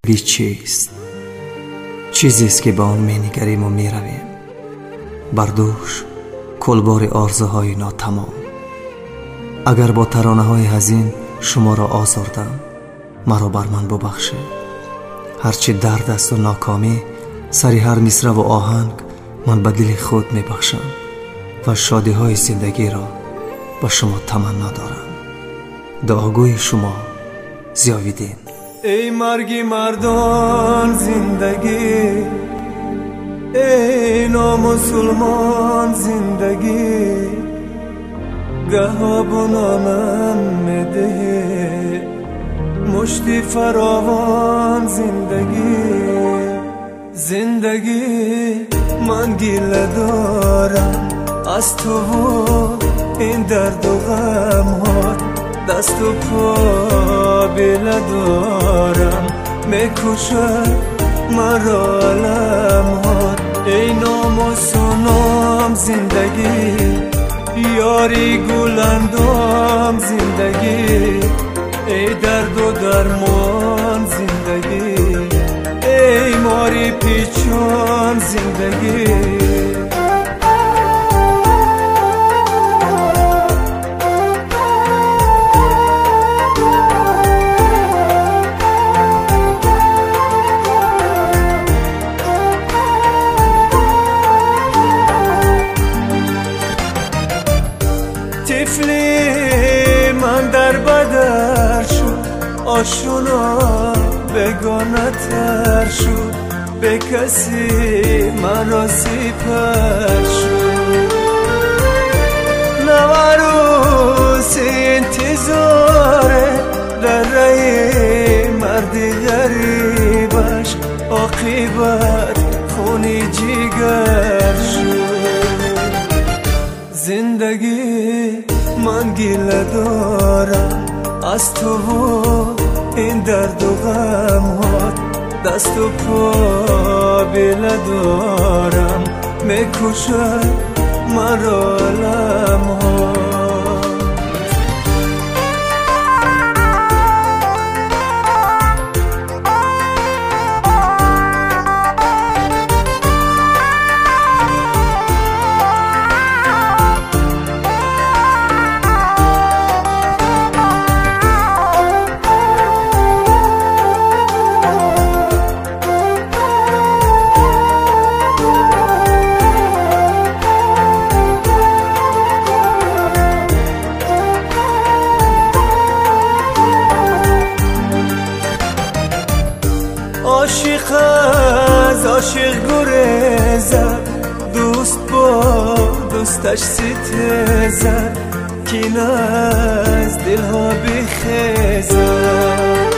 چیست؟ چیزیست که با آن می‌نگریم و می‌رویم بر دوش کلبار آرزوهای ناتمام. اگر با ترانه‌های حزین شما را آزردم، مرا بر من ببخشید. هرچی درد است و ناکامی، سری هر مصرع و آهنگ من به دل خود می‌بخشم و شادی‌های زندگی را با شما تمنا دارم. دعاگوی شما، ضیاءالدین. ای مرگی مردان زندگی، ای نامسلمان زندگی، گه با نامم میده مشتی فراوان زندگی من گیله دارم از تو و این درد و غم ها، دست و پا بیله دارم میکشد مرا علم ها. ای ناموس و نام زندگی، یاری گلندام زندگی، ای درد و درمان زندگی، ای ماری پیچان زندگی. طفلی من در بدر شد، آشنا بگانه تر شد، به کسی مرا سپر شد. نوروز انتظاره در رای مردی غریبش، عاقبت خونی جگر شد. زندگی من گیله دارم از تو و این درد و غم ها، دست و پا بیله دارم میکشد مرا علم ها. عاشق از عاشق گریزد، دوست با دوستش ستیزد، کین از دلها بخیزد.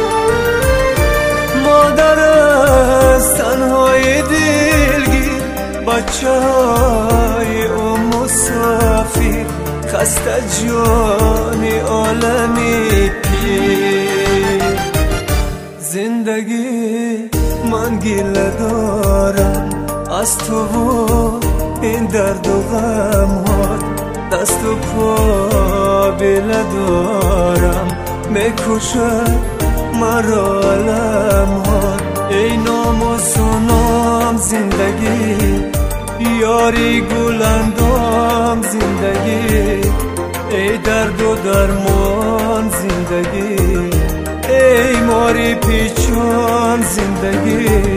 مادر از تنهای دلگیر، بچه های او مسافر، خسته جانی عالمی پیر. زندگی من گیله دارم از تو و این درد و غم ها، دست و پا بیله دارم میکشد مرا علم ها. ای ناموس و نام زندگی، یاری گلندام زندگی، ای درد و درمان زندگی، ای ماری پیچان زندگی.